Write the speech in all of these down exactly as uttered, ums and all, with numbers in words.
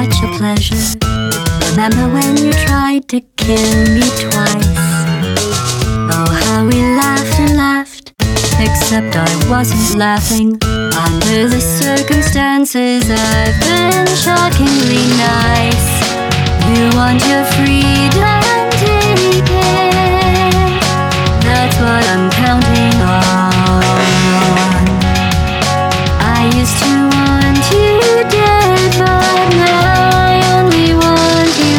such a pleasure. Remember when you tried to kill me twice? Oh, how we laughed and laughed, except I wasn't laughing. Under the circumstances, I've been shockingly nice. You want your freedom, take it. That's what I'm counting on. I used to want you dead, but now I only want you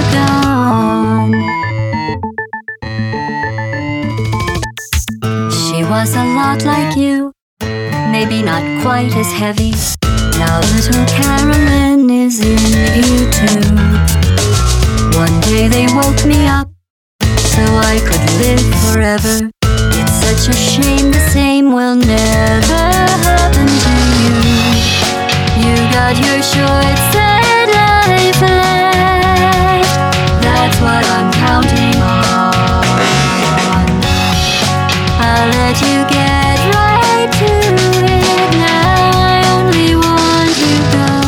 gone. She was a lot like you, maybe not quite as heavy. Now little Carolyn is in you too. One day they woke me up so I could live forever. It's such a shame the same will never happen to you. You got your short sad life left. That's what I'm counting on. I'll let you get right to it. Now I only want you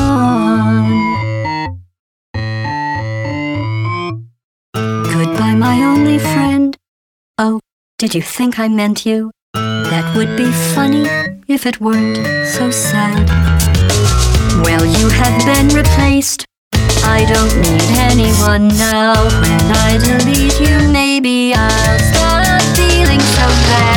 gone. Goodbye, my only friend. Oh, did you think I meant you? That would be funny if it weren't so sad. Well, you have been replaced. I don't need anyone now. When I delete you, maybe I'll stop feeling so bad.